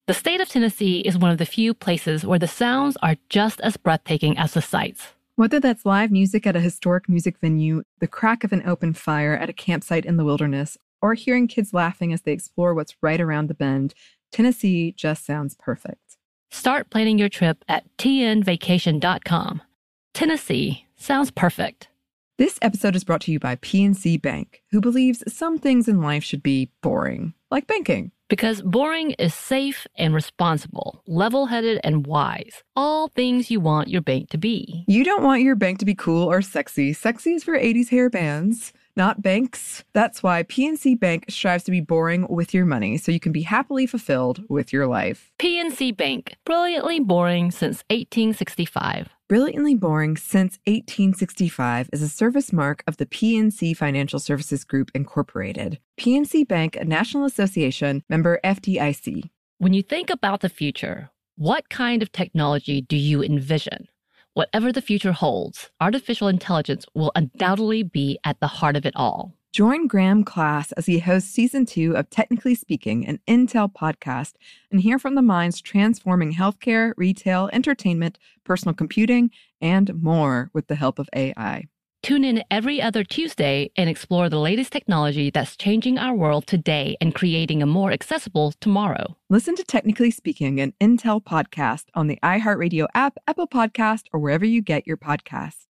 The state of Tennessee is one of the few places where the sounds are just as breathtaking as the sights. Whether that's live music at a historic music venue, the crack of an open fire at a campsite in the wilderness, or hearing kids laughing as they explore what's right around the bend, Tennessee just sounds perfect. Start planning your trip at tnvacation.com. Tennessee sounds perfect. This episode is brought to you by PNC Bank, who believes some things in life should be boring, like banking. Because boring is safe and responsible, level-headed and wise. All things you want your bank to be. You don't want your bank to be cool or sexy. Sexy is for 80s hair bands, not banks. That's why PNC Bank strives to be boring with your money so you can be happily fulfilled with your life. PNC Bank, brilliantly boring since 1865. Brilliantly Boring Since 1865 is a service mark of the PNC Financial Services Group, Incorporated. PNC Bank, a National Association, member FDIC. When you think about the future, what kind of technology do you envision? Whatever the future holds, artificial intelligence will undoubtedly be at the heart of it all. Join Graham Class as he hosts Season 2 of Technically Speaking, an Intel podcast, and hear from the minds transforming healthcare, retail, entertainment, personal computing, and more with the help of AI. Tune in every other Tuesday and explore the latest technology that's changing our world today and creating a more accessible tomorrow. Listen to Technically Speaking, an Intel podcast on the iHeartRadio app, Apple Podcast, or wherever you get your podcasts.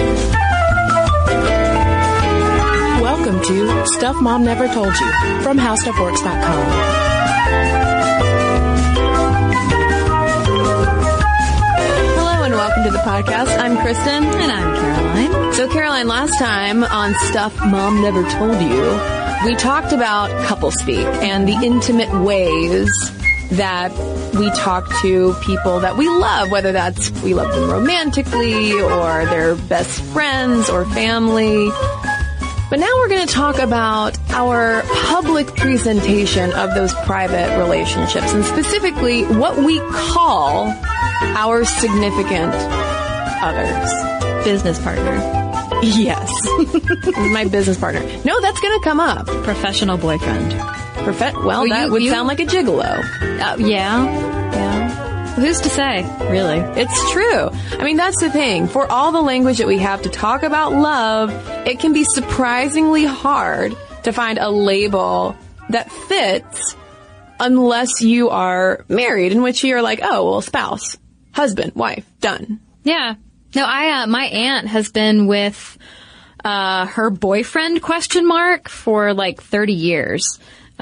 Welcome to Stuff Mom Never Told You from HowStuffWorks.com. Hello and welcome to the podcast. I'm Kristen. And I'm Caroline. So Caroline, last time on Stuff Mom Never Told You, we talked about couple speak and the intimate ways that we talk to people that we love, whether that's we love them romantically or they're best friends or family. But now we're going to talk about our public presentation of those private relationships, and specifically what we call our significant others. Business partner. Yes. My business partner. No, that's going to come up. Professional boyfriend. Well, that would sound like a gigolo. Yeah. Who's to say, really? It's true. I mean, that's the thing. For all the language that we have to talk about love, it can be surprisingly hard to find a label that fits unless you are married, in which you're like, oh, well, spouse, husband, wife, done. Yeah. No, my aunt has been with her boyfriend for like 30 years.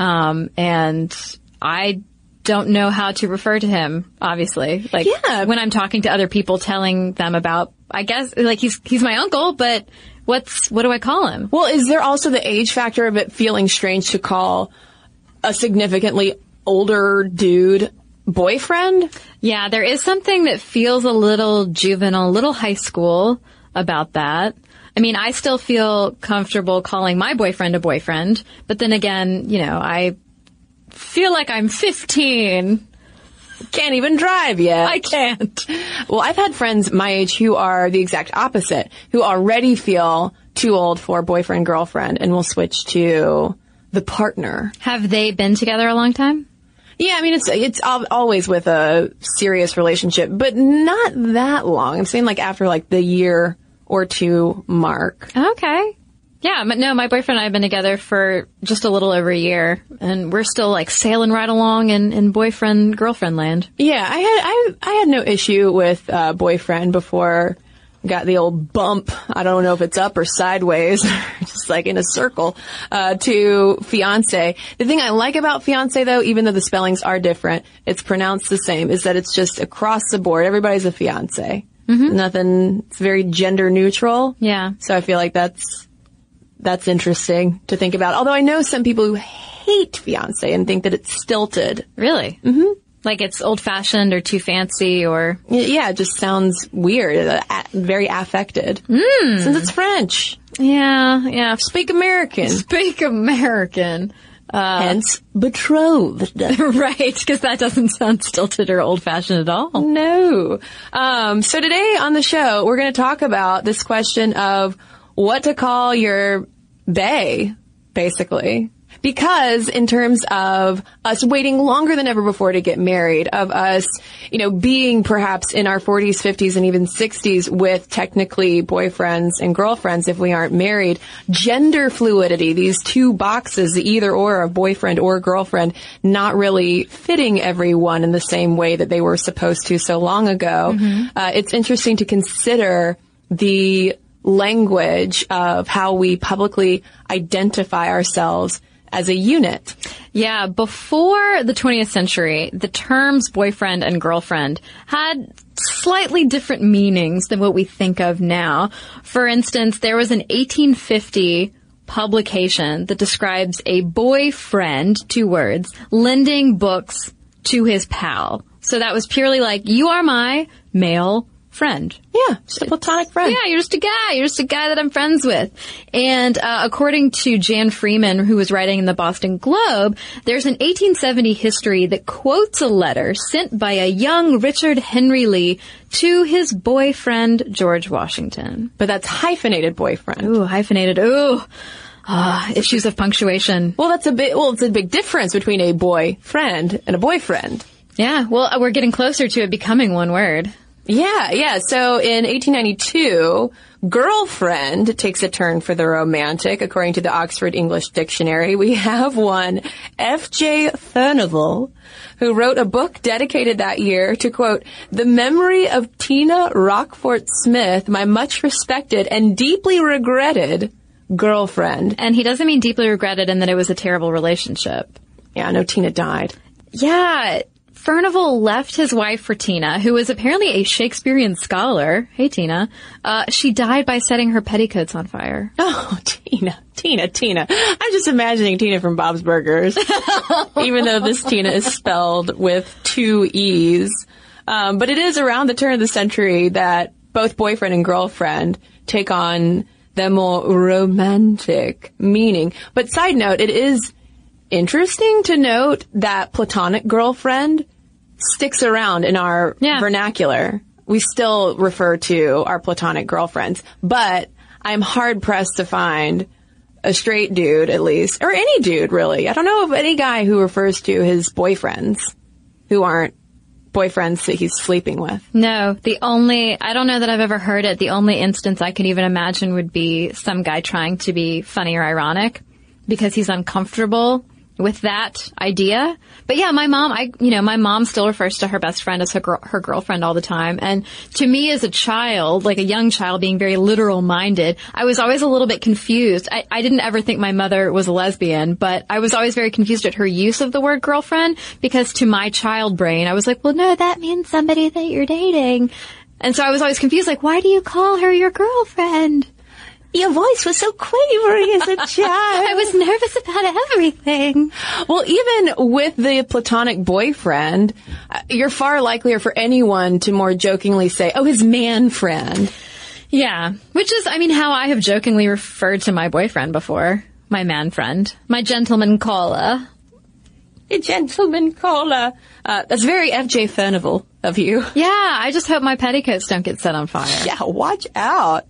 And I don't know how to refer to him, obviously. Like, when I'm talking to other people, telling them about, I guess, like, he's my uncle, but what do I call him? Well, is there also the age factor of it feeling strange to call a significantly older dude boyfriend? Yeah, there is something that feels a little juvenile, a little high school about that. I mean, I still feel comfortable calling my boyfriend a boyfriend, but then again, I feel like I'm 15. Can't even drive yet. I can't. Well, I've had friends my age who are the exact opposite, who already feel too old for boyfriend, girlfriend, and will switch to the partner. Have they been together a long time? Yeah, I mean, it's always with a serious relationship, but not that long. I'm saying like after like the year or two mark. Okay. Yeah, but no, my boyfriend and I have been together for just a little over a year, and we're still like sailing right along in boyfriend-girlfriend land. Yeah, I had no issue with boyfriend before I got the old bump. I don't know if it's up or sideways, just like in a circle, to fiance. The thing I like about fiance, though, even though the spellings are different, it's pronounced the same, is that it's just across the board. Everybody's a fiance. Mm-hmm. Nothing, it's very gender neutral. Yeah. So I feel like that's interesting to think about. Although I know some people who hate fiance and think that it's stilted. Really? Mm-hmm. Like it's old-fashioned or too fancy or... Yeah, it just sounds weird, very affected. Since it's French. Yeah. Speak American. Hence, betrothed. Right, because that doesn't sound stilted or old-fashioned at all. No. So today on the show, we're going to talk about this question of what to call your bae, basically. Because in terms of us waiting longer than ever before to get married, of us, being perhaps in our 40s, 50s, and even 60s with technically boyfriends and girlfriends if we aren't married, gender fluidity, these two boxes, the either or of boyfriend or girlfriend, not really fitting everyone in the same way that they were supposed to so long ago. It's interesting to consider the language of how we publicly identify ourselves as a unit. Yeah, before the 20th century, the terms boyfriend and girlfriend had slightly different meanings than what we think of now. For instance, there was an 1850 publication that describes a boyfriend, 2 words, lending books to his pal. So that was purely like, you are my male friend. Yeah, just a platonic friend. Yeah, you're just a guy. You're just a guy that I'm friends with. And according to Jan Freeman, who was writing in the Boston Globe, there's an 1870 history that quotes a letter sent by a young Richard Henry Lee to his boyfriend, George Washington. But that's hyphenated boyfriend. Ooh, hyphenated. Ooh. Issues of punctuation. Well, it's a big difference between a boyfriend and a boyfriend. Yeah, well, we're getting closer to it becoming one word. Yeah. So in 1892, girlfriend takes a turn for the romantic. According to the Oxford English Dictionary, we have one F.J. Furnivall, who wrote a book dedicated that year to, quote, the memory of Tina Rockfort Smith, my much respected and deeply regretted girlfriend. And he doesn't mean deeply regretted in that it was a terrible relationship. Yeah, no, Tina died. Yeah. Furnivall left his wife for Tina, who was apparently a Shakespearean scholar. Hey, Tina. She died by setting her petticoats on fire. Oh, Tina. I'm just imagining Tina from Bob's Burgers, even though this Tina is spelled with 2 E's. But it is around the turn of the century that both boyfriend and girlfriend take on the more romantic meaning. But side note, it is interesting to note that platonic girlfriend sticks around in our vernacular. We still refer to our platonic girlfriends, but I'm hard pressed to find a straight dude, at least, or any dude, really. I don't know of any guy who refers to his boyfriends who aren't boyfriends that he's sleeping with. No, I don't know that I've ever heard it. The only instance I can even imagine would be some guy trying to be funny or ironic because he's uncomfortable with that idea. But yeah, my mom still refers to her best friend as her girlfriend all the time. And to me as a child, like a young child being very literal minded, I was always a little bit confused. I didn't ever think my mother was a lesbian, but I was always very confused at her use of the word girlfriend because to my child brain, I was like, well, no, that means somebody that you're dating. And so I was always confused, like, why do you call her your girlfriend? Your voice was so quavery as a child. I was nervous about everything. Well, even with the platonic boyfriend, you're far likelier for anyone to more jokingly say, oh, his man friend. Yeah, which is, how I have jokingly referred to my boyfriend before. My man friend. My gentleman caller. A gentleman caller. That's very F.J. Furnivall of you. Yeah, I just hope my petticoats don't get set on fire. Yeah, watch out.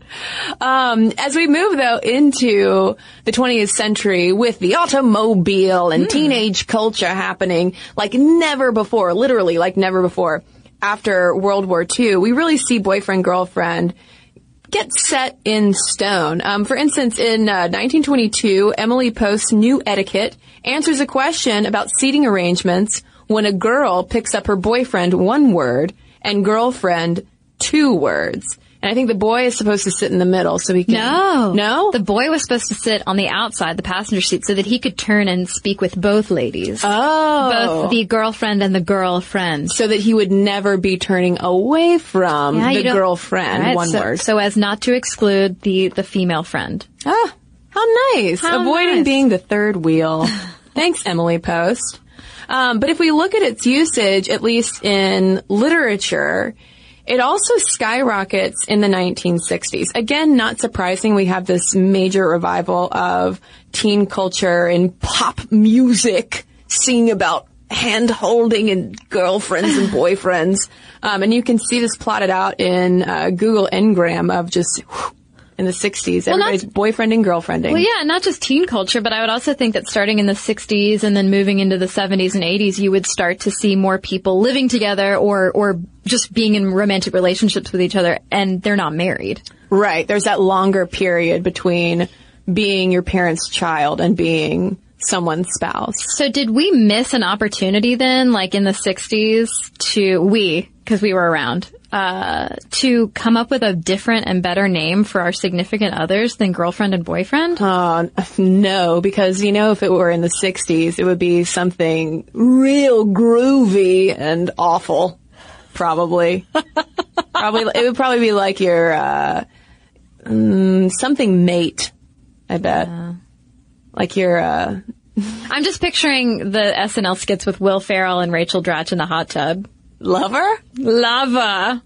As we move, though, into the 20th century with the automobile and teenage culture happening like never before, literally like never before, after World War II, we really see boyfriend-girlfriend get set in stone. For instance, in 1922, Emily Post's New Etiquette answers a question about seating arrangements when a girl picks up her boyfriend 1 word and girlfriend 2 words. And I think the boy is supposed to sit in the middle so he can... No? The boy was supposed to sit on the outside, the passenger seat, so that he could turn and speak with both ladies. Oh. Both the girlfriend and the girlfriend. So that he would never be turning away from the girlfriend, right, 1 word. So as not to exclude the female friend. Ah, how nice. Avoiding being the third wheel. Thanks, Emily Post. But if we look at its usage, at least in literature, it also skyrockets in the 1960s. Again, not surprising. We have this major revival of teen culture and pop music singing about hand-holding and girlfriends and boyfriends. And you can see this plotted out in Google Ngram of just in the 60s. Everybody's boyfriending, girlfriending. Well, yeah, not just teen culture, but I would also think that starting in the 60s and then moving into the 70s and 80s, you would start to see more people living together or just being in romantic relationships with each other, and they're not married. Right. There's that longer period between being your parents' child and being someone's spouse. So did we miss an opportunity then, like in the 60s, because we were around, to come up with a different and better name for our significant others than girlfriend and boyfriend? No, because, if it were in the 60s, it would be something real groovy and awful. Probably. It would probably be like your, something mate, I bet. Like your, I'm just picturing the SNL skits with Will Ferrell and Rachel Dratch in the hot tub. Lover? Lava.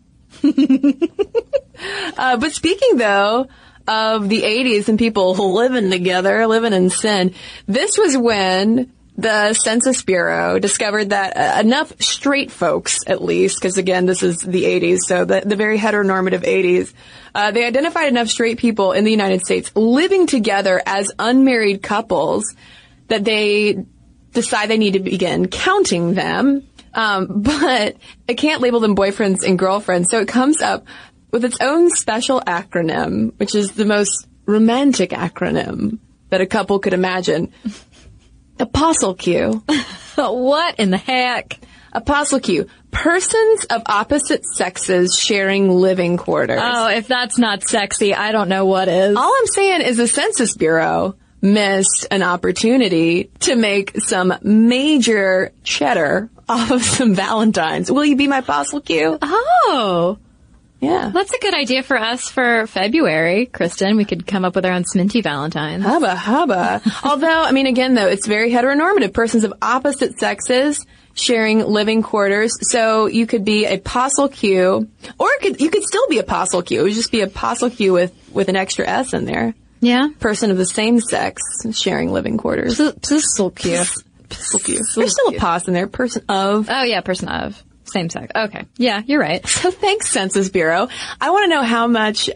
But speaking, though, of the 80s and people living together, living in sin, this was when the Census Bureau discovered that enough straight folks, at least, because, again, this is the 80s, so the very heteronormative 80s, they identified enough straight people in the United States living together as unmarried couples that they decide they need to begin counting them. But it can't label them boyfriends and girlfriends. So it comes up with its own special acronym, which is the most romantic acronym that a couple could imagine. Apostle Q. What in the heck? Apostle Q. Persons of opposite sexes sharing living quarters. Oh, if that's not sexy, I don't know what is. All I'm saying is the Census Bureau missed an opportunity to make some major cheddar off of some Valentines. Will you be my Apostle Q? Oh. Yeah. That's a good idea for us for February, Kristen. We could come up with our own Sminty Valentines. Hubba. Although, again, though, it's very heteronormative. Persons of opposite sexes sharing living quarters. So you could be Apostle Q, or you could still be Apostle Q. It would just be Apostle Q with an extra S in there. Yeah. Person of the same sex sharing living quarters. Pistol Q. Pistol Q. There's still a pause in there. Person of. Oh, yeah, person of. Same sex. Okay. Yeah, you're right. So thanks, Census Bureau. I want to know how much,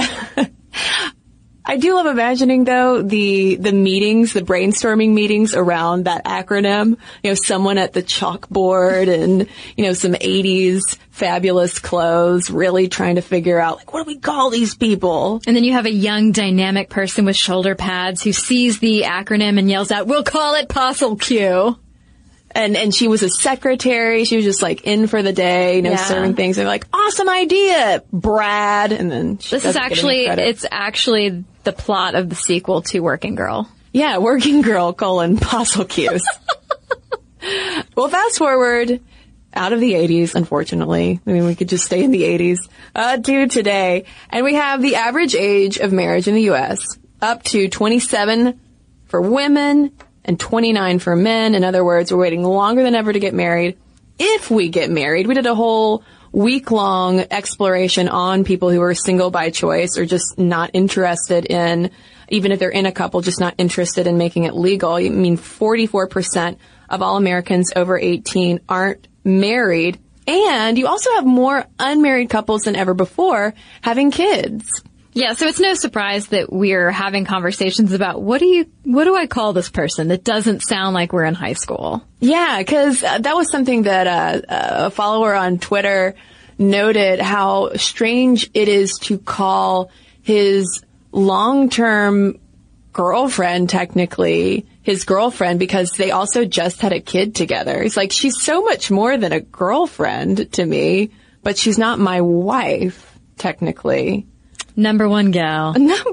I do love imagining, though, the meetings, the brainstorming meetings around that acronym. Someone at the chalkboard and, some 80s fabulous clothes, really trying to figure out, what do we call these people? And then you have a young, dynamic person with shoulder pads who sees the acronym and yells out, "We'll call it Apostle Q." And she was a secretary. She was just in for the day, serving things. They're like, awesome idea, Brad. And then it's actually the plot of the sequel to Working Girl. Yeah, Working Girl, Apostle Q's. Well, fast forward out of the 80s, unfortunately. We could just stay in the 80s, to today. And we have the average age of marriage in the U.S. up to 27 for women and 29 for men. In other words, we're waiting longer than ever to get married. If we get married, we did a whole week-long exploration on people who are single by choice or just not interested in, even if they're in a couple, just not interested in making it legal. 44% of all Americans over 18 aren't married. And you also have more unmarried couples than ever before having kids. Yeah, so it's no surprise that we're having conversations about what do I call this person that doesn't sound like we're in high school? Yeah, because that was something that a follower on Twitter noted, how strange it is to call his long-term girlfriend, technically, his girlfriend, because they also just had a kid together. He's like, she's so much more than a girlfriend to me, but she's not my wife, technically. Number one gal.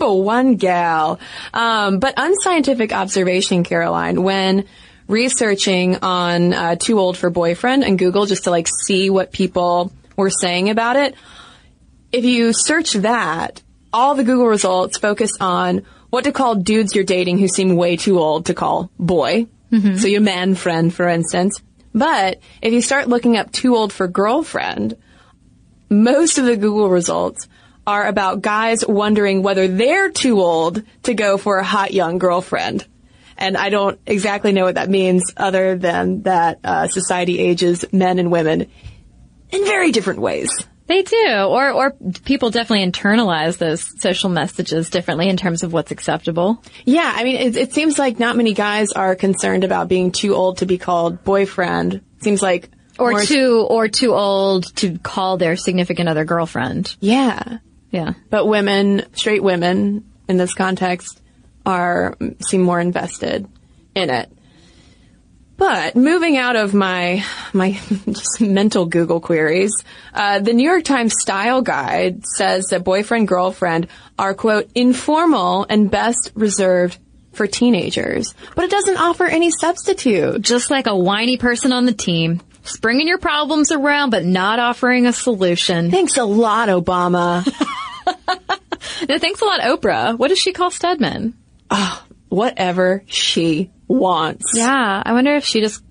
But unscientific observation, Caroline, when researching on Too Old for Boyfriend and Google just to see what people were saying about it, if you search that, all the Google results focus on what to call dudes you're dating who seem way too old to call boy. Mm-hmm. So your man friend, for instance. But if you start looking up Too Old for Girlfriend, most of the Google results are about guys wondering whether they're too old to go for a hot young girlfriend. And I don't exactly know what that means, other than that society ages men and women in very different ways. They do. Or people definitely internalize those social messages differently in terms of what's acceptable. Yeah, I mean, it seems like not many guys are concerned about being too old to be called boyfriend. Seems like Or too old to call their significant other girlfriend. Yeah. Yeah. But straight women in this context seem more invested in it. But moving out of my just mental Google queries, the New York Times Style Guide says that boyfriend, girlfriend are, quote, informal and best reserved for teenagers. But it doesn't offer any substitute. Just like a whiny person on the team, springing your problems around but not offering a solution. Thanks a lot, Obama. No, thanks a lot, Oprah. What does she call Stedman? Oh, whatever she wants. Yeah, I wonder if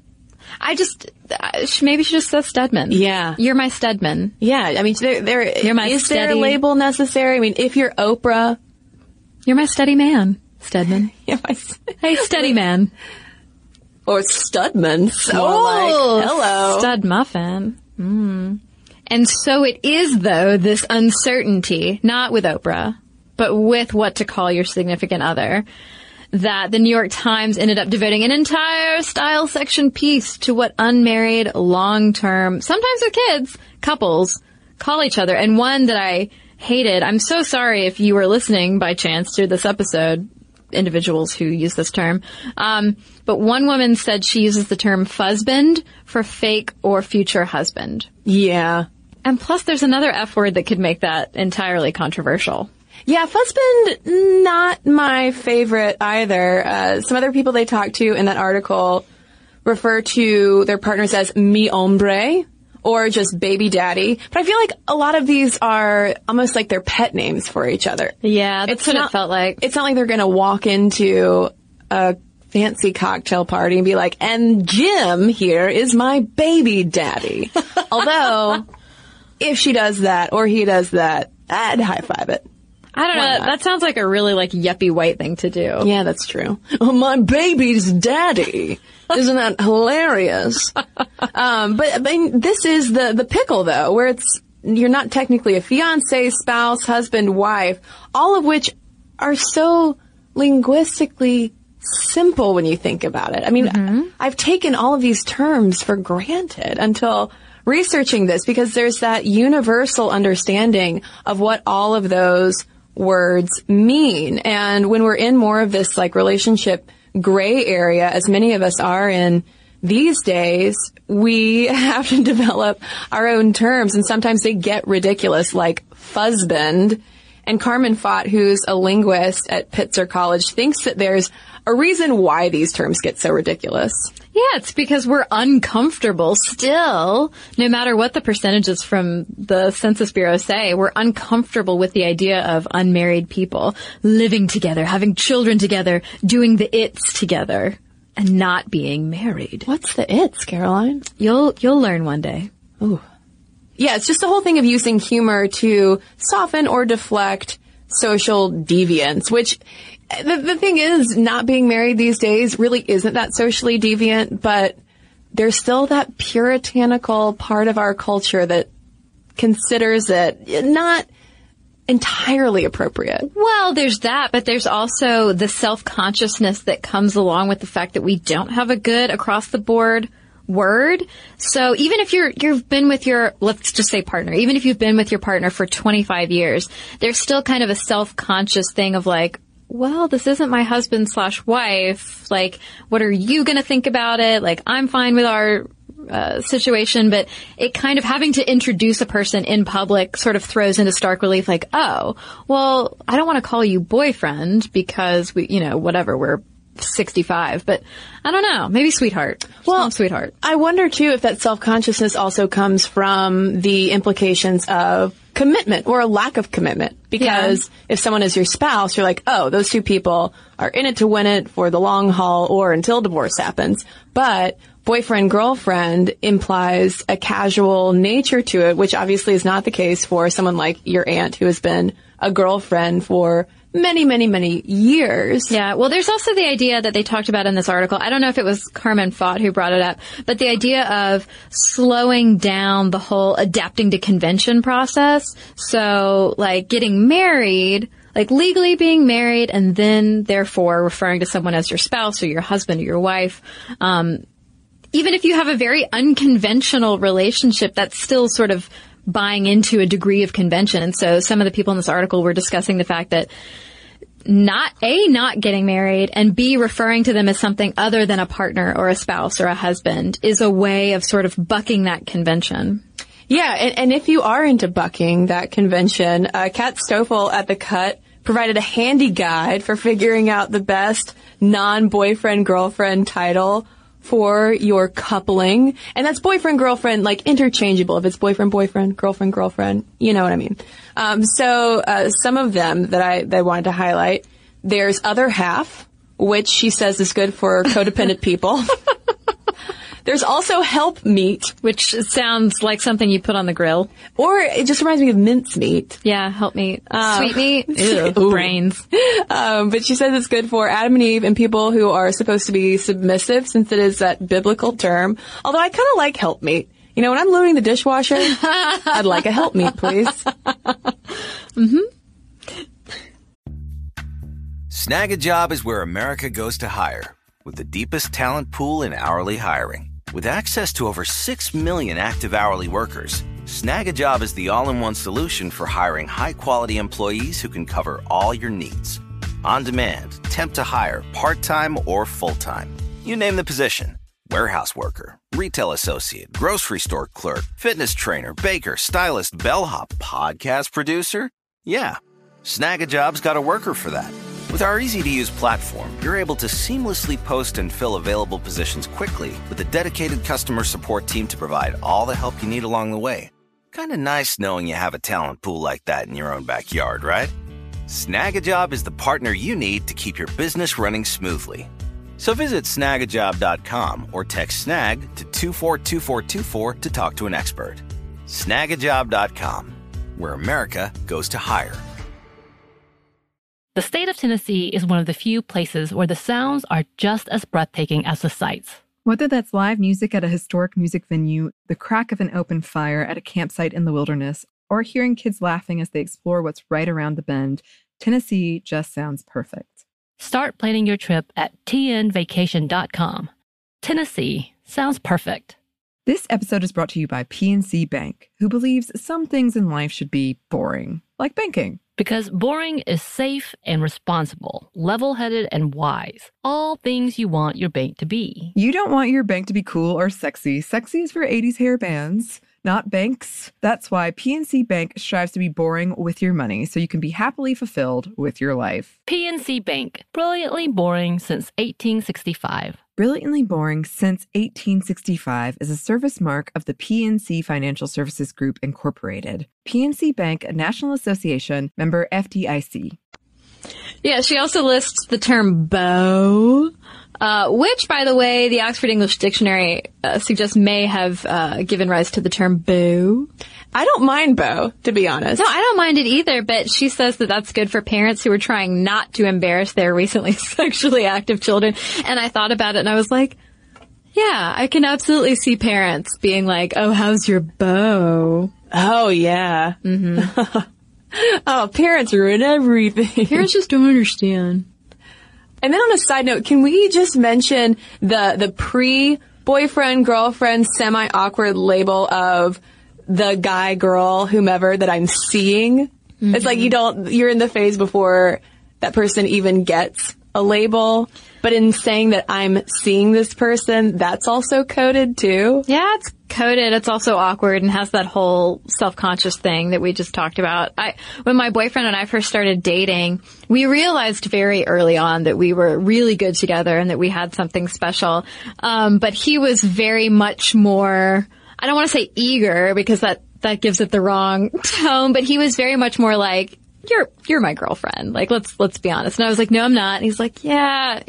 maybe she just says Stedman. Yeah. You're my Stedman. Yeah, I mean, is there a label necessary? I mean, if you're Oprah. You're my steady man, Stedman. Hey, steady man. Or Studman. Hello. Stud muffin. And so it is, though, this uncertainty, not with Oprah, but with what to call your significant other, that the New York Times ended up devoting an entire style section piece to what unmarried, long-term, sometimes with kids, couples call each other. And one that I hated, I'm so sorry if you were listening by chance to this episode, individuals who use this term. But one woman said she uses the term fuzzband for fake or future husband. Yeah. And plus there's another F word that could make that entirely controversial. Yeah, fuzzband, not my favorite either. Some other people they talked to in that article refer to their partners as mi hombre or just baby daddy. But I feel like a lot of these are almost like their pet names for each other. Yeah, that's what it felt like. It's not like they're going to walk into a fancy cocktail party and be like, and Jim here is my baby daddy. Although, if she does that or he does that, I'd high five it. I don't know. That sounds like a really yuppie white thing to do. Yeah, that's true. Oh, my baby's daddy. Isn't that hilarious? But I mean, this is the pickle though, where you're not technically a fiance, spouse, husband, wife, all of which are so linguistically simple when you think about it. I mean, I've taken all of these terms for granted until researching this because there's that universal understanding of what all of those words mean. And when we're in more of this relationship gray area, as many of us are in these days, we have to develop our own terms, and sometimes they get ridiculous, like fuzzband. And Carmen Fott, who's a linguist at Pitzer College, thinks that there's a reason why these terms get so ridiculous. Yeah, it's because we're uncomfortable still, no matter what the percentages from the Census Bureau say, we're uncomfortable with the idea of unmarried people living together, having children together, doing the its together, and not being married. What's the its, Caroline? You'll learn one day. Ooh. Yeah, it's just the whole thing of using humor to soften or deflect social deviance, which the thing is, not being married these days really isn't that socially deviant, but there's still that puritanical part of our culture that considers it not entirely appropriate. Well, there's that, but there's also the self-consciousness that comes along with the fact that we don't have a good across-the-board word. So even if you've been with your, let's just say partner, even if you've been with your partner for 25 years, there's still kind of a self-conscious thing of well, this isn't my husband/wife. What are you going to think about it? I'm fine with our situation, but it kind of having to introduce a person in public sort of throws into stark relief, oh, well, I don't want to call you boyfriend because we're 65, but I don't know. Maybe sweetheart. Well, sweetheart. I wonder too if that self-consciousness also comes from the implications of commitment or a lack of commitment. Because if someone is your spouse, you're like, oh, those two people are in it to win it for the long haul or until divorce happens. But boyfriend, girlfriend implies a casual nature to it, which obviously is not the case for someone like your aunt who has been a girlfriend for many, many, many years. Yeah, well, there's also the idea that they talked about in this article. I don't know if it was Carmen Fott who brought it up, but the idea of slowing down the whole adapting to convention process. So, like, getting married, like legally being married, and then therefore referring to someone as your spouse or your husband or your wife. Even if you have a very unconventional relationship, that's still sort of buying into a degree of convention. And so some of the people in this article were discussing the fact that not getting married, and B, referring to them as something other than a partner or a spouse or a husband is a way of sort of bucking that convention. Yeah, and if you are into bucking that convention, Kat Stoffel at The Cut provided a handy guide for figuring out the best non-boyfriend-girlfriend title for your coupling. And that's boyfriend-girlfriend, like interchangeable. If it's boyfriend-boyfriend, girlfriend-girlfriend, you know what I mean. So some of them that I wanted to highlight, there's Other Half, which she says is good for codependent people. There's also Helpmeet, which sounds like something you put on the grill. Or it just reminds me of mincemeat. Yeah, Helpmeet. Sweetmeat. Ew, brains. But she says it's good for Adam and Eve and people who are supposed to be submissive, since it is that biblical term. Although I kind of like Helpmeet. You know, when I'm loading the dishwasher, I'd like a Helpmeet, please. Snag a Job is where America goes to hire, with the deepest talent pool in hourly hiring. With access to over 6 million active hourly workers, Snag a Job is the all-in-one solution for hiring high-quality employees who can cover all your needs. On demand, temp to hire, part-time or full-time. You name the position. Warehouse worker, retail associate, grocery store clerk, fitness trainer, baker, stylist, bellhop, podcast producer. Yeah, Snag a Job's got a worker for that. With our easy-to-use platform, you're able to seamlessly post and fill available positions quickly with a dedicated customer support team to provide all the help you need along the way. Kind of nice knowing you have a talent pool like that in your own backyard, right? Snag a Job is the partner you need to keep your business running smoothly. So visit snagajob.com or text SNAG to 242424 to talk to an expert. Snagajob.com, where America goes to hire. The state of Tennessee is one of the few places where the sounds are just as breathtaking as the sights. Whether that's live music at a historic music venue, the crack of an open fire at a campsite in the wilderness, or hearing kids laughing as they explore what's right around the bend, Tennessee just sounds perfect. Start planning your trip at tnvacation.com. Tennessee sounds perfect. This episode is brought to you by PNC Bank, who believes some things in life should be boring, like banking. Because boring is safe and responsible, level-headed and wise. All things you want your bank to be. You don't want your bank to be cool or sexy. Sexy is for 80s hair bands, not banks. That's why PNC Bank strives to be boring with your money, so you can be happily fulfilled with your life. PNC Bank, brilliantly boring since 1865. Brilliantly Boring Since 1865 is a service mark of the PNC Financial Services Group, Incorporated. PNC Bank, a National Association, member FDIC. Yeah, she also lists the term beau, which, by the way, the Oxford English Dictionary suggests may have given rise to the term boo. I don't mind beau, to be honest. No, I don't mind it either, but she says that that's good for parents who are trying not to embarrass their recently sexually active children. And I thought about it and I was like, yeah, I can absolutely see parents being like, oh, how's your beau? Oh, yeah. Mm-hmm. Oh, parents ruin everything. Parents just don't understand. And then on a side note, can we just mention the pre-boyfriend, girlfriend, semi-awkward label of the guy, girl, whomever that I'm seeing? Mm-hmm. It's like you're in the phase before that person even gets a label. But in saying that I'm seeing this person, that's also coded too. Yeah, it's coded. It's also awkward and has that whole self-conscious thing that we just talked about. When my boyfriend and I first started dating, we realized very early on that we were really good together and that we had something special. But he was very much more, I don't want to say eager because that gives it the wrong tone, but he was very much more like, you're my girlfriend. Like, let's be honest. And I was like, no, I'm not. And he's like, yeah,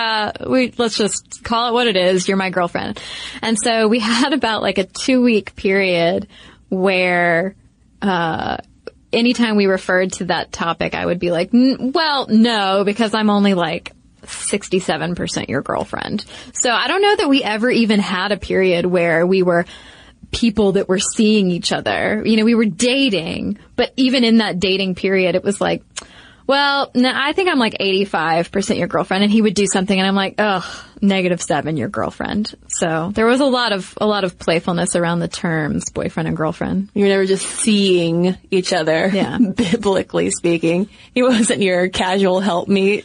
let's just call it what it is. You're my girlfriend. And so we had about like a 2-week period where, anytime we referred to that topic, I would be like, well, no, because I'm only like 67% your girlfriend. So I don't know that we ever even had a period where we were people that were seeing each other. You know, we were dating, but even in that dating period, it was like, well, no, I think I'm like 85% your girlfriend. And he would do something and I'm like, ugh, -7 your girlfriend. So there was a lot of playfulness around the terms boyfriend and girlfriend. You were never just seeing each other, yeah. Biblically speaking. He wasn't your casual helpmeet.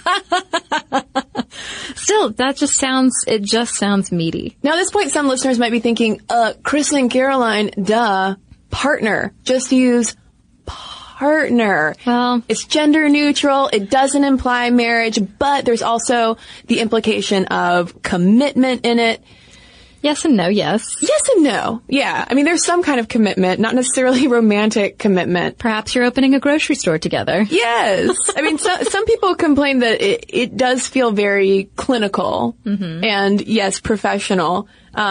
Still, it just sounds meaty. Now, at this point, some listeners might be thinking, Kristen and Caroline, partner. Just use partner. Well, it's gender neutral. It doesn't imply marriage, but there's also the implication of commitment in it. Yes and no, yes. Yes and no. Yeah. I mean, there's some kind of commitment, not necessarily romantic commitment. Perhaps you're opening a grocery store together. Yes. I mean, some people complain that it does feel very clinical and, yes, professional.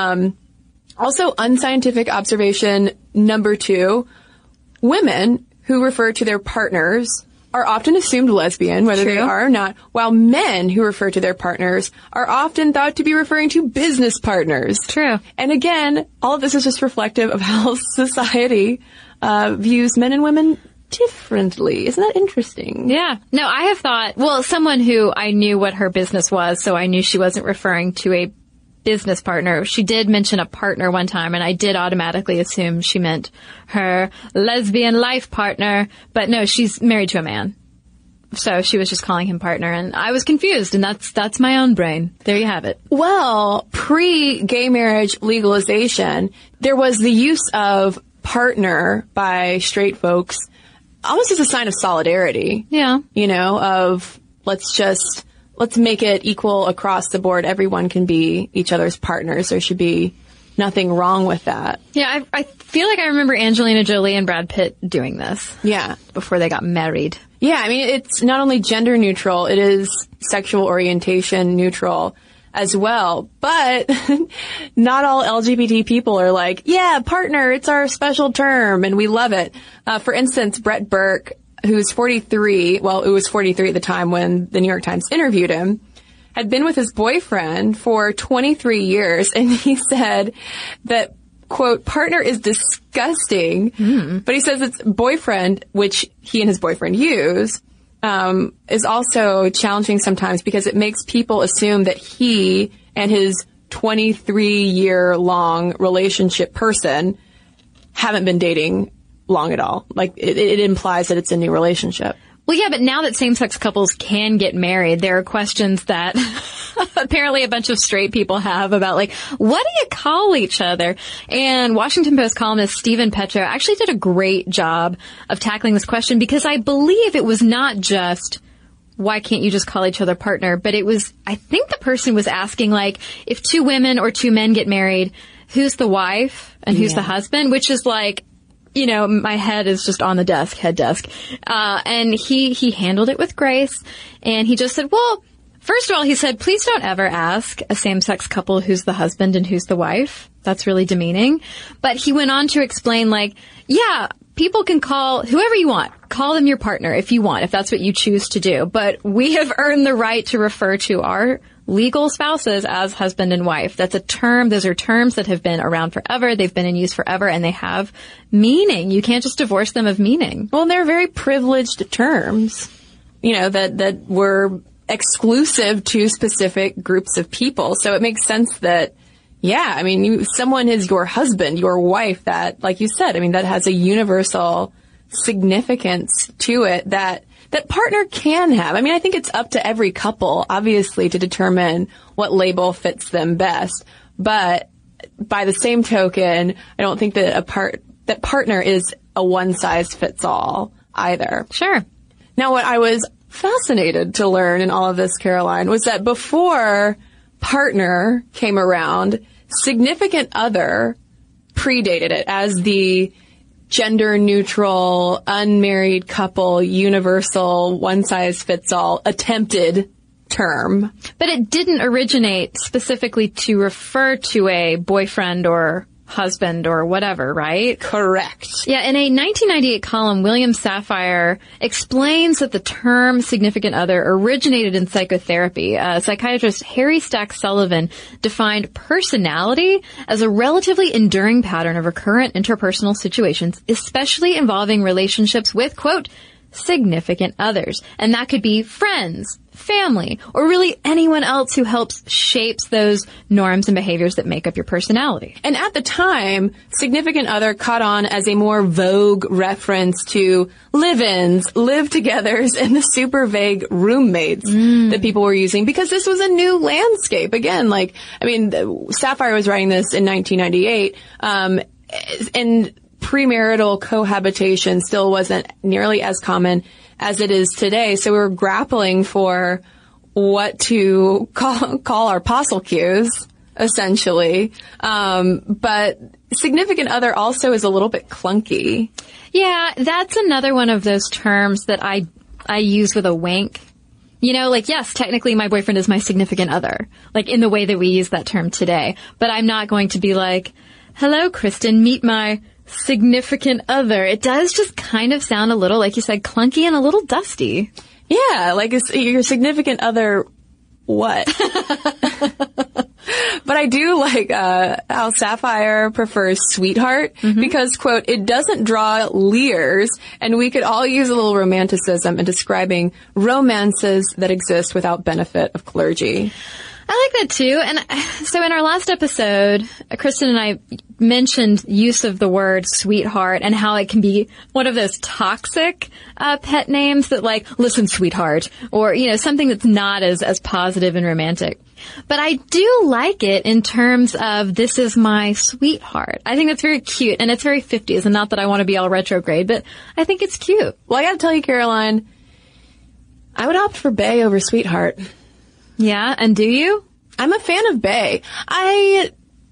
Also, unscientific observation number 2, women who refer to their partners are often assumed lesbian, whether they are or not, while men who refer to their partners are often thought to be referring to business partners. True. And again, all of this is just reflective of how society views men and women differently. Isn't that interesting? Yeah. No, I have thought, well, someone who I knew what her business was, so I knew she wasn't referring to a business partner. She did mention a partner one time, and I did automatically assume she meant her lesbian life partner. But no, she's married to a man. So she was just calling him partner, and I was confused, and that's my own brain. There you have it. Well, pre-gay marriage legalization, there was the use of partner by straight folks almost as a sign of solidarity. Yeah. You know, of let's make it equal across the board. Everyone can be each other's partners. There should be nothing wrong with that. Yeah, I feel like I remember Angelina Jolie and Brad Pitt doing this. Yeah. Before they got married. Yeah, I mean, it's not only gender neutral, it is sexual orientation neutral as well. But not all LGBT people are like, yeah, partner, it's our special term, and we love it. For instance, Brett Burke, who's 43, well, it was 43 at the time when the New York Times interviewed him, had been with his boyfriend for 23 years, and he said that, quote, partner is disgusting, but he says it's boyfriend, which he and his boyfriend use, is also challenging sometimes because it makes people assume that he and his 23-year-long relationship person haven't been dating long at all. Like, it implies that it's a new relationship. Well, yeah, but now that same-sex couples can get married, there are questions that apparently a bunch of straight people have about, like, what do you call each other? And Washington Post columnist Stephen Petro actually did a great job of tackling this question, because I believe it was not just, why can't you just call each other partner? But it was, I think the person was asking, like, if 2 women or 2 men get married, who's the wife and who's the husband? Which is like, you know, my head is just on the head desk. And he handled it with grace. And he just said, well, first of all, he said, please don't ever ask a same-sex couple who's the husband and who's the wife. That's really demeaning. But he went on to explain, like, yeah, people can call whoever you want. Call them your partner if you want, if that's what you choose to do. But we have earned the right to refer to our legal spouses as husband and wife. That's a term. Those are terms that have been around forever. They've been in use forever, and they have meaning. You can't just divorce them of meaning. Well, they're very privileged terms, you know, that were exclusive to specific groups of people. So it makes sense that, yeah, I mean, someone is your husband, your wife, that, like you said, I mean, that has a universal significance to it that partner can have. I mean, I think it's up to every couple, obviously, to determine what label fits them best. But by the same token, I don't think that that partner is a one-size-fits-all either. Sure. Now, what I was fascinated to learn in all of this, Caroline, was that before partner came around, significant other predated it as the gender-neutral, unmarried couple, universal, one-size-fits-all attempted term. But it didn't originate specifically to refer to a boyfriend or husband or whatever, right? Correct. Yeah, in a 1998 column, William Safire explains that the term significant other originated in psychotherapy. Psychiatrist Harry Stack Sullivan defined personality as a relatively enduring pattern of recurrent interpersonal situations, especially involving relationships with, quote, significant others. And that could be friends, family, or really anyone else who helps shapes those norms and behaviors that make up your personality. And at the time, significant other caught on as a more vogue reference to live-ins, live-togethers, and the super vague roommates that people were using, because this was a new landscape. Again, Safire was writing this in 1998, and premarital cohabitation still wasn't nearly as common as it is today. So we were grappling for what to call our postal cues, essentially. But significant other also is a little bit clunky. Yeah, that's another one of those terms that I use with a wink. Yes, technically my boyfriend is my significant other, in the way that we use that term today. But I'm not going to be like, hello, Kristen, meet my significant other. It does just kind of sound a little, like you said, clunky and a little dusty. Yeah, your significant other what? But I do like how Safire prefers sweetheart because, quote, it doesn't draw leers, and we could all use a little romanticism in describing romances that exist without benefit of clergy. I like that too. And so in our last episode, Kristen and I mentioned use of the word sweetheart and how it can be one of those toxic pet names that listen, sweetheart, or, something that's not as positive and romantic. But I do like it in terms of this is my sweetheart. I think that's very cute, and it's very 50s, and not that I want to be all retrograde, but I think it's cute. Well, I gotta tell you, Caroline, I would opt for bae over sweetheart. Yeah, and do you? I'm a fan of bae. I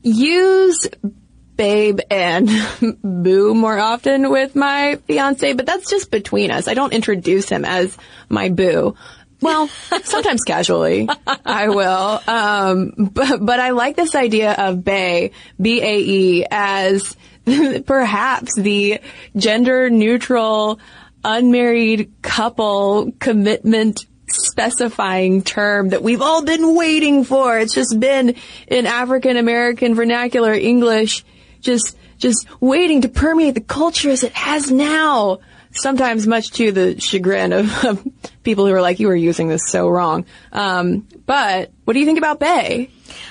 use babe and boo more often with my fiance, but that's just between us. I don't introduce him as my boo. Well, sometimes casually, I will. But I like this idea of bae, B-A-E, as perhaps the gender neutral, unmarried couple commitment specifying term that we've all been waiting for. It's just been in African American vernacular English, just waiting to permeate the culture as it has now. Sometimes much to the chagrin of people who are like, you are using this so wrong. But what do you think about bae?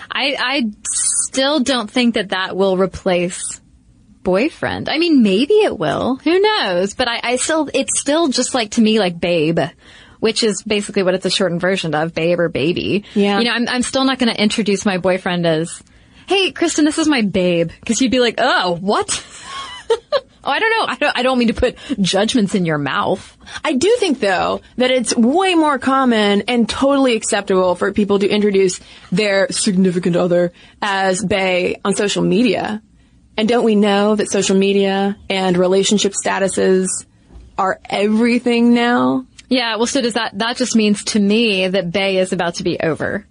I still don't think that will replace boyfriend. I mean, maybe it will. Who knows? But it's still just to me like babe, which is basically what it's a shortened version of, babe or baby. Yeah. I'm still not going to introduce my boyfriend as, hey, Kristen, this is my babe. Because you'd be like, oh, what? Oh, I don't know. I don't mean to put judgments in your mouth. I do think, though, that it's way more common and totally acceptable for people to introduce their significant other as bae on social media. And don't we know that social media and relationship statuses are everything now? Yeah, well, so does that just means to me that bae is about to be over?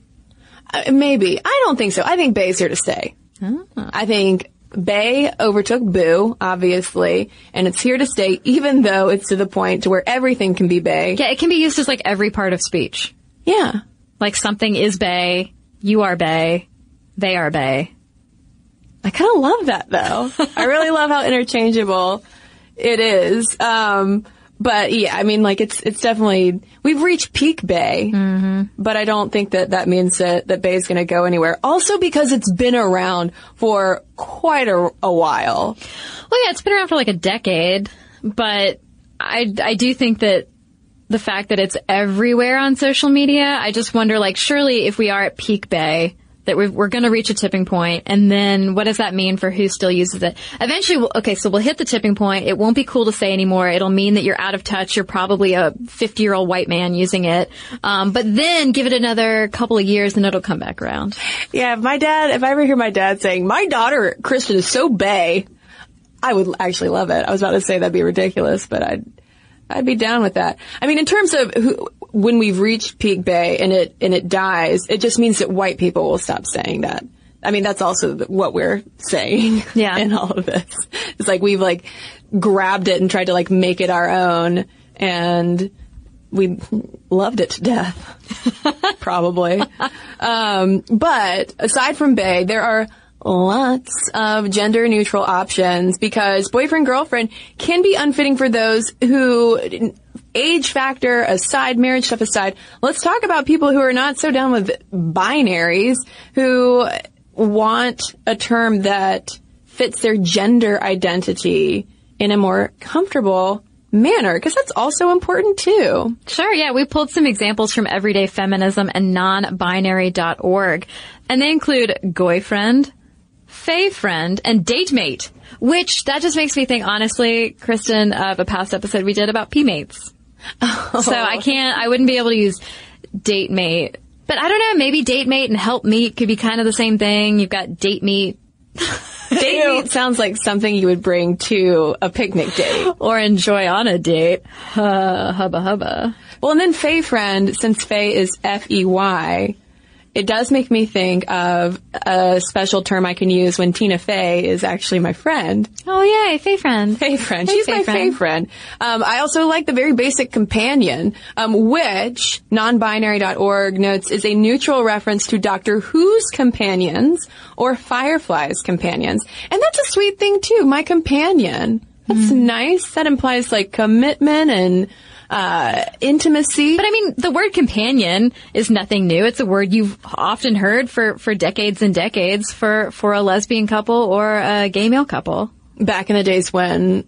Maybe. I don't think so. I think bae is here to stay. Oh. I think bae overtook boo, obviously, and it's here to stay, even though it's to the point to where everything can be bae. Yeah, it can be used as every part of speech. Yeah. Something is bae, you are bae, they are bae. I kind of love that, though. I really love how interchangeable it is. But yeah, I mean, it's definitely, we've reached peak bae, but I don't think that means that bae is going to go anywhere. Also because it's been around for quite a while. Well, yeah, it's been around for a decade, but I do think that the fact that it's everywhere on social media, I just wonder, surely if we are at peak bae, that we're going to reach a tipping point, and then what does that mean for who still uses it? Eventually, so we'll hit the tipping point. It won't be cool to say anymore. It'll mean that you're out of touch. You're probably a 50-year-old white man using it. But then give it another couple of years and it'll come back around. Yeah, if I ever hear my dad saying, my daughter, Kristen, is so bae, I would actually love it. I was about to say that'd be ridiculous, but I'd be down with that. I mean, in terms of when we've reached peak bae and it dies, it just means that white people will stop saying that I mean, that's also what we're saying in all of this. It's like we've like grabbed it and tried to like make it our own, and we loved it to death, probably. But aside from bae, there are lots of gender neutral options because boyfriend, girlfriend can be unfitting for those who, age factor aside, marriage stuff aside, let's talk about people who are not so down with binaries, who want a term that fits their gender identity in a more comfortable manner, because that's also important too. Sure, yeah. We pulled some examples from Everyday Feminism and nonbinary.org, and they include goyfriend, fae-friend, and datemate, which that just makes me think, honestly, Kristen, of a past episode we did about p-mates. Oh. So I wouldn't be able to use datemate. But I don't know, maybe datemate and helpmeet could be kind of the same thing. You've got datemeet. Datemeet sounds like something you would bring to a picnic date. Or enjoy on a date. Hubba hubba. Well, and then fae-friend, since fae is F-E-Y, it does make me think of a special term I can use when Tina Fey is actually my friend. Oh, yay, fae-friend. Fae-friend. Hey, She's my fae-friend. fae-friend. I also like the very basic companion, which nonbinary.org notes is a neutral reference to Doctor Who's companions or Firefly's companions. And that's a sweet thing, too. My companion. That's nice. That implies, like, commitment and intimacy. But I mean, the word companion is nothing new. It's a word you've often heard for decades and decades for a lesbian couple or a gay male couple. Back in the days when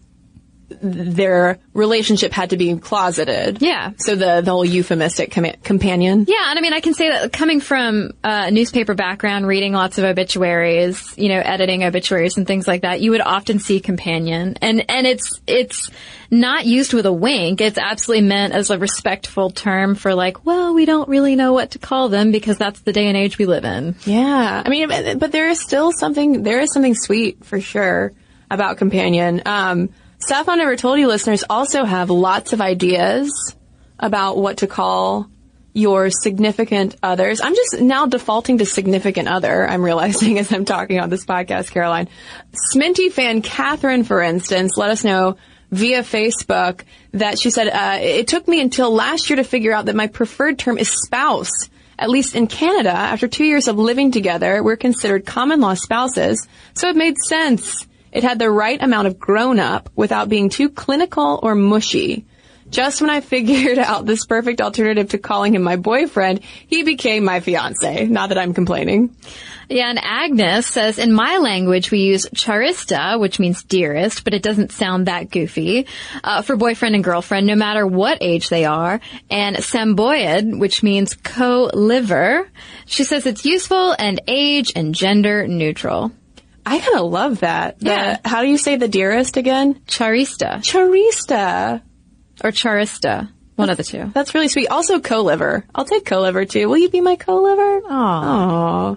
their relationship had to be closeted. Yeah. So the whole euphemistic companion. Yeah, and I mean, I can say that coming from a newspaper background, reading lots of obituaries, editing obituaries and things like that, you would often see companion. And it's not used with a wink. It's absolutely meant as a respectful term for like, well, we don't really know what to call them because that's the day and age we live in. Yeah. I mean, but there is something sweet for sure about companion. Stuff I Never Told You listeners also have lots of ideas about what to call your significant others. I'm just now defaulting to significant other, I'm realizing as I'm talking on this podcast, Caroline. Sminty fan Catherine, for instance, let us know via Facebook that she said, it took me until last year to figure out that my preferred term is spouse. At least in Canada, after 2 years of living together, we're considered common law spouses, so it made sense. It had the right amount of grown up without being too clinical or mushy. Just when I figured out this perfect alternative to calling him my boyfriend, he became my fiancé. Not that I'm complaining. Yeah, and Agnes says, in my language, we use charista, which means dearest, but it doesn't sound that goofy, for boyfriend and girlfriend, no matter what age they are, and samboyed, which means co-liver. She says it's useful and age and gender neutral. I kind of love that. Yeah. How do you say the dearest again? Charista. Charista. Or charista. One of the two. That's really sweet. Also co-liver. I'll take co-liver too. Will you be my co-liver? Aww.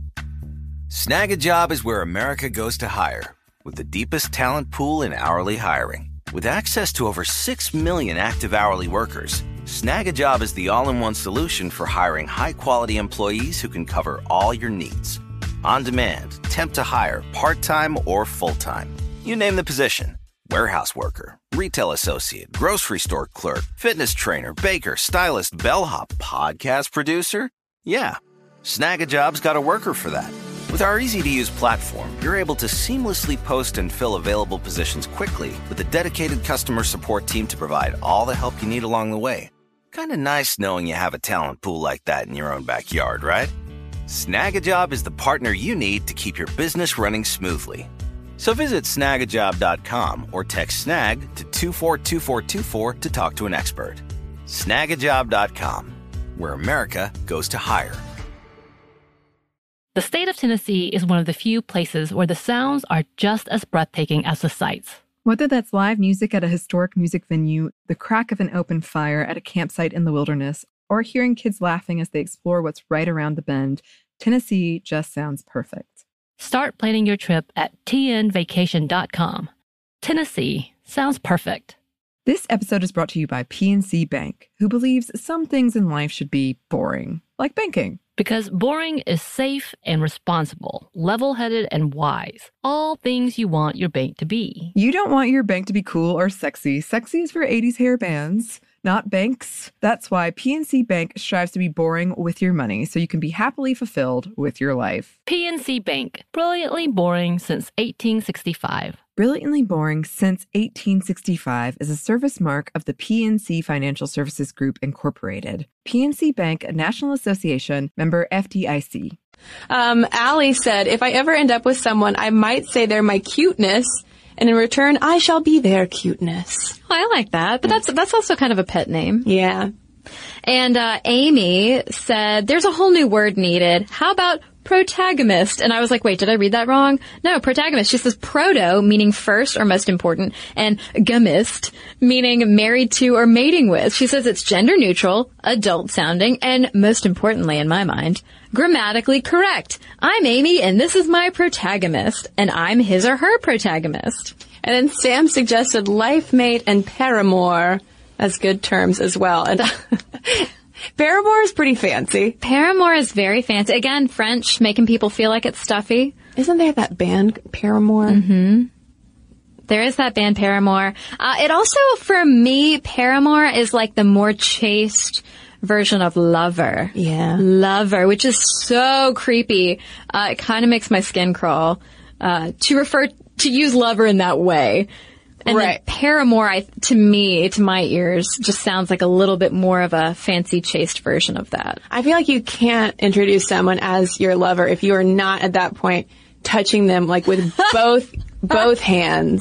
Snag a Job is where America goes to hire, with the deepest talent pool in hourly hiring. With access to over 6 million active hourly workers, Snag a Job is the all-in-one solution for hiring high-quality employees who can cover all your needs. On demand, temp to hire, part-time or full-time. You name the position. Warehouse worker, retail associate, grocery store clerk, fitness trainer, baker, stylist, bellhop, podcast producer. Yeah, Snag a Job's got a worker for that. With our easy-to-use platform, you're able to seamlessly post and fill available positions quickly with a dedicated customer support team to provide all the help you need along the way. Kind of nice knowing you have a talent pool like that in your own backyard, right? Snag a Job is the partner you need to keep your business running smoothly. So visit snagajob.com or text snag to 242424 to talk to an expert. Snagajob.com, where America goes to hire. The state of Tennessee is one of the few places where the sounds are just as breathtaking as the sights. Whether that's live music at a historic music venue, the crack of an open fire at a campsite in the wilderness, or hearing kids laughing as they explore what's right around the bend, Tennessee just sounds perfect. Start planning your trip at tnvacation.com. Tennessee sounds perfect. This episode is brought to you by PNC Bank, who believes some things in life should be boring, like banking. Because boring is safe and responsible, level-headed and wise. All things you want your bank to be. You don't want your bank to be cool or sexy. Sexy is for 80s hair bands, not banks. That's why PNC Bank strives to be boring with your money so you can be happily fulfilled with your life. PNC Bank, brilliantly boring since 1865. Brilliantly Boring Since 1865 is a service mark of the PNC Financial Services Group, Incorporated. PNC Bank, a National Association, member FDIC. Allie said, if I ever end up with someone, I might say they're my cuteness, and in return, I shall be their cuteness. Oh, I like that, but that's also kind of a pet name. Yeah. And Amy said, there's a whole new word needed. How about protagonist? And I was like, wait, did I read that wrong? No, protagonist. She says proto, meaning first or most important, and gamist, meaning married to or mating with. She says it's gender neutral, adult sounding, and most importantly, in my mind, grammatically correct. I'm Amy, and this is my protagonist, and I'm his or her protagonist. And then Sam suggested life mate and paramour as good terms as well. And paramour is pretty fancy. Paramour is very fancy. Again, French, making people feel like it's stuffy. Isn't there that band, Paramore? Mm-hmm. There is that band, Paramore. It also, for me, Paramour is like the more chaste version of lover. Yeah. Lover, which is so creepy. It kind of makes my skin crawl to use lover in that way. And right. then paramour, to my ears, just sounds like a little bit more of a fancy, chaste version of that. I feel like you can't introduce someone as your lover if you are not at that point touching them like with both hands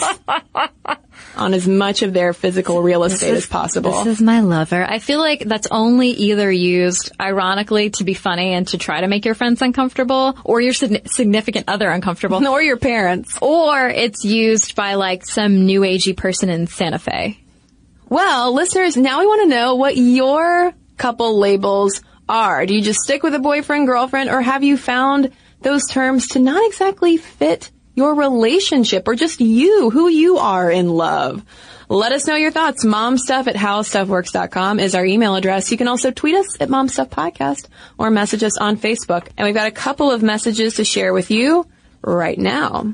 on as much of their physical real estate as possible. This is my lover. I feel like that's only either used ironically to be funny and to try to make your friends uncomfortable, or your significant other uncomfortable. Or your parents. Or it's used by like some new agey person in Santa Fe. Well, listeners, now we want to know what your couple labels are. Do you just stick with a boyfriend, girlfriend, or have you found those terms to not exactly fit your relationship or just you, who you are in love? Let us know your thoughts. momstuff@howstuffworks.com is our email address. You can also tweet us at momstuffpodcast or message us on Facebook. And we've got a couple of messages to share with you right now.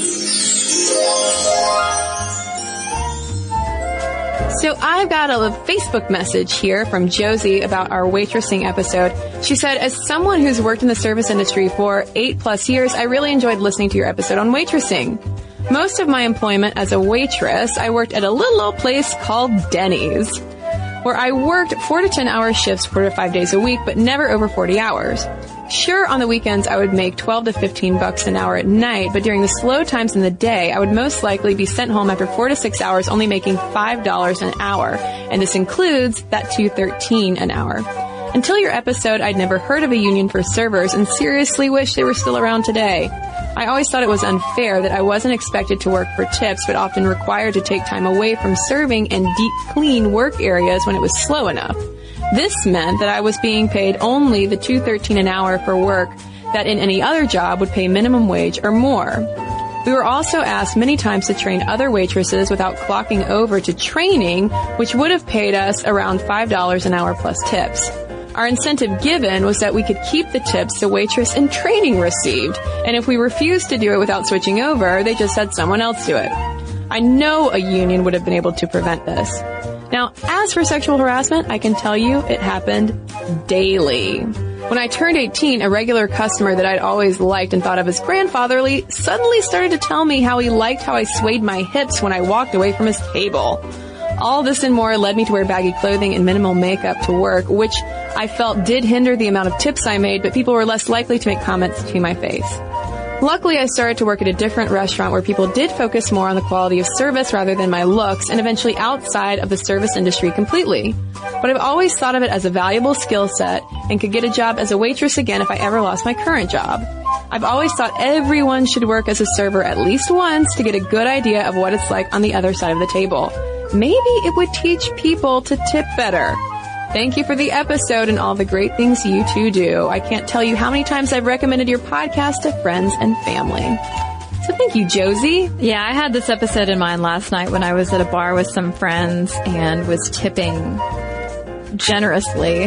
So I've got a Facebook message here from Josie about our waitressing episode. She said, as someone who's worked in the service industry for 8+ years, I really enjoyed listening to your episode on waitressing. Most of my employment as a waitress, I worked at a little old place called Denny's, where I worked 4 to 10 hour shifts 4 to 5 days a week, but never over 40 hours. Sure, on the weekends I would make $12 to $15 an hour at night, but during the slow times in the day, I would most likely be sent home after 4 to 6 hours, only making $5 an hour. And this includes that $2.13 an hour. Until your episode, I'd never heard of a union for servers and seriously wish they were still around today. I always thought it was unfair that I wasn't expected to work for tips, but often required to take time away from serving and deep clean work areas when it was slow enough. This meant that I was being paid only the $2.13 an hour for work that in any other job would pay minimum wage or more. We were also asked many times to train other waitresses without clocking over to training, which would have paid us around $5 an hour plus tips. Our incentive given was that we could keep the tips the waitress in training received, and if we refused to do it without switching over, they just had someone else do it. I know a union would have been able to prevent this. Now, as for sexual harassment, I can tell you it happened daily. When I turned 18, a regular customer that I'd always liked and thought of as grandfatherly suddenly started to tell me how he liked how I swayed my hips when I walked away from his table. All this and more led me to wear baggy clothing and minimal makeup to work, which I felt did hinder the amount of tips I made, but people were less likely to make comments to my face. Luckily, I started to work at a different restaurant where people did focus more on the quality of service rather than my looks, and eventually outside of the service industry completely. But I've always thought of it as a valuable skill set and could get a job as a waitress again if I ever lost my current job. I've always thought everyone should work as a server at least once to get a good idea of what it's like on the other side of the table. Maybe it would teach people to tip better. Thank you for the episode and all the great things you two do. I can't tell you how many times I've recommended your podcast to friends and family. So thank you, Josie. Yeah, I had this episode in mind last night when I was at a bar with some friends and was tipping generously.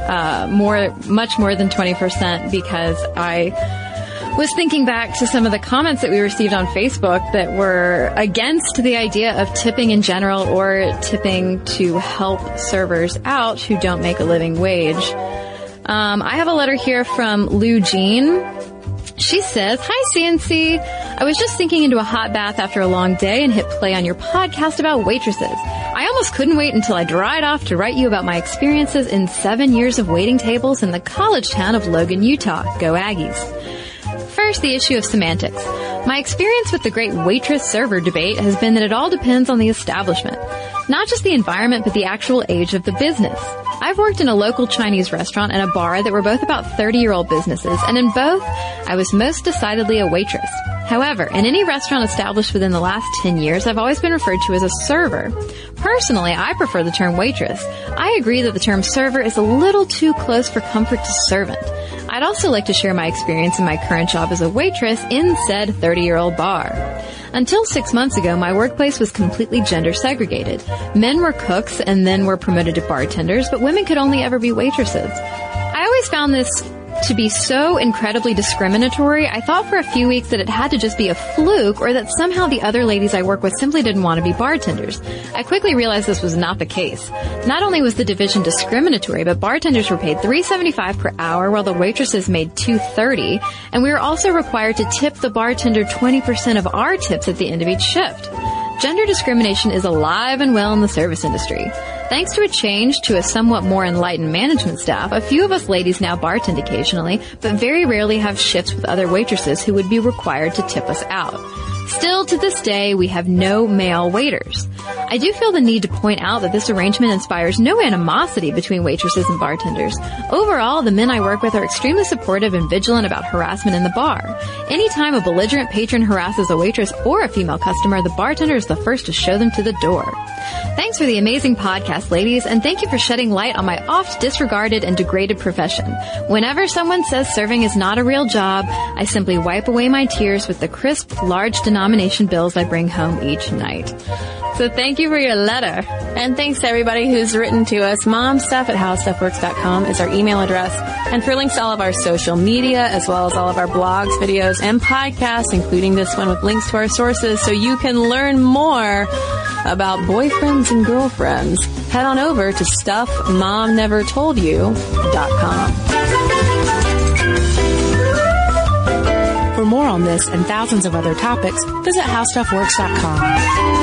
much more than 20%, because I was thinking back to some of the comments that we received on Facebook that were against the idea of tipping in general or tipping to help servers out who don't make a living wage. I have a letter here from Lou Jean. She says, "Hi, CNC. I was just sinking into a hot bath after a long day and hit play on your podcast about waitresses. I almost couldn't wait until I dried off to write you about my experiences in 7 years of waiting tables in the college town of Logan, Utah. Go Aggies." First, the issue of semantics. My experience with the great waitress-server debate has been that it all depends on the establishment. Not just the environment, but the actual age of the business. I've worked in a local Chinese restaurant and a bar that were both about 30-year-old businesses, and in both, I was most decidedly a waitress. However, in any restaurant established within the last 10 years, I've always been referred to as a server. Personally, I prefer the term waitress. I agree that the term server is a little too close for comfort to servant. I'd also like to share my experience in my current job as a waitress in said 30-year-old bar. Until 6 months ago, my workplace was completely gender segregated. Men were cooks and then were promoted to bartenders, but women could only ever be waitresses. I always found this to be so incredibly discriminatory. I thought for a few weeks that it had to just be a fluke, or that somehow the other ladies I work with simply didn't want to be bartenders. I quickly realized this was not the case. Not only was the division discriminatory, but bartenders were paid $3.75 per hour while the waitresses made $2.30, and we were also required to tip the bartender 20% of our tips at the end of each shift. Gender discrimination is alive and well in the service industry. Thanks to a change to a somewhat more enlightened management staff, a few of us ladies now bartend occasionally, but very rarely have shifts with other waitresses who would be required to tip us out. Still, to this day, we have no male waiters. I do feel the need to point out that this arrangement inspires no animosity between waitresses and bartenders. Overall, the men I work with are extremely supportive and vigilant about harassment in the bar. Anytime a belligerent patron harasses a waitress or a female customer, the bartender is the first to show them to the door. Thanks for the amazing podcast, ladies, and thank you for shedding light on my oft disregarded and degraded profession. Whenever someone says serving is not a real job, I simply wipe away my tears with the crisp, large denomination bills I bring home each night. So thank you for your letter. And thanks to everybody who's written to us. momstuff@howstuffworks.com is our email address. And for links to all of our social media, as well as all of our blogs, videos, and podcasts, including this one with links to our sources, so you can learn more about boyfriends and girlfriends, head on over to stuffmomnevertoldyou.com. For more on this and thousands of other topics, visit howstuffworks.com.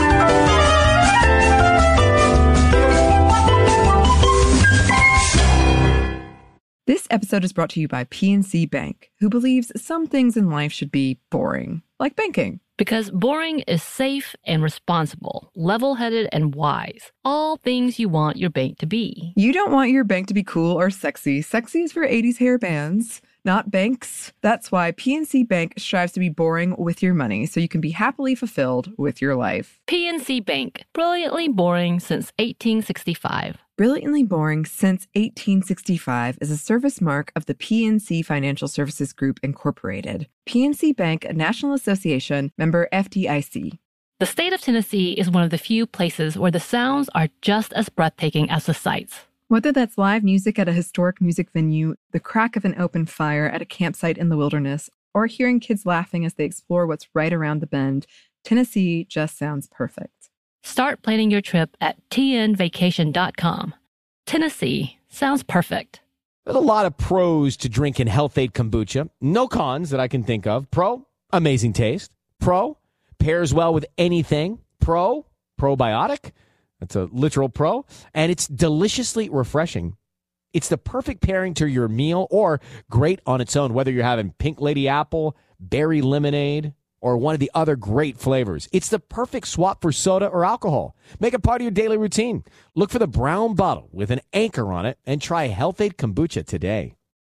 This episode is brought to you by PNC Bank, who believes some things in life should be boring, like banking. Because boring is safe and responsible, level-headed and wise. All things you want your bank to be. You don't want your bank to be cool or sexy. Sexy is for 80s hair bands, not banks. That's why PNC Bank strives to be boring with your money so you can be happily fulfilled with your life. PNC Bank, brilliantly boring since 1865. Brilliantly Boring Since 1865 is a service mark of the PNC Financial Services Group, Incorporated. PNC Bank, a National Association, member FDIC. The state of Tennessee is one of the few places where the sounds are just as breathtaking as the sights. Whether that's live music at a historic music venue, the crack of an open fire at a campsite in the wilderness, or hearing kids laughing as they explore what's right around the bend, Tennessee just sounds perfect. Start planning your trip at tnvacation.com. Tennessee sounds perfect. There's a lot of pros to drinking Health-Ade kombucha. No cons that I can think of. Pro, amazing taste. Pro, pairs well with anything. Pro, probiotic. That's a literal pro. And it's deliciously refreshing. It's the perfect pairing to your meal or great on its own, whether you're having pink lady apple, berry lemonade, or one of the other great flavors. It's the perfect swap for soda or alcohol. Make it part of your daily routine. Look for the brown bottle with an anchor on it and try Health-Ade kombucha today.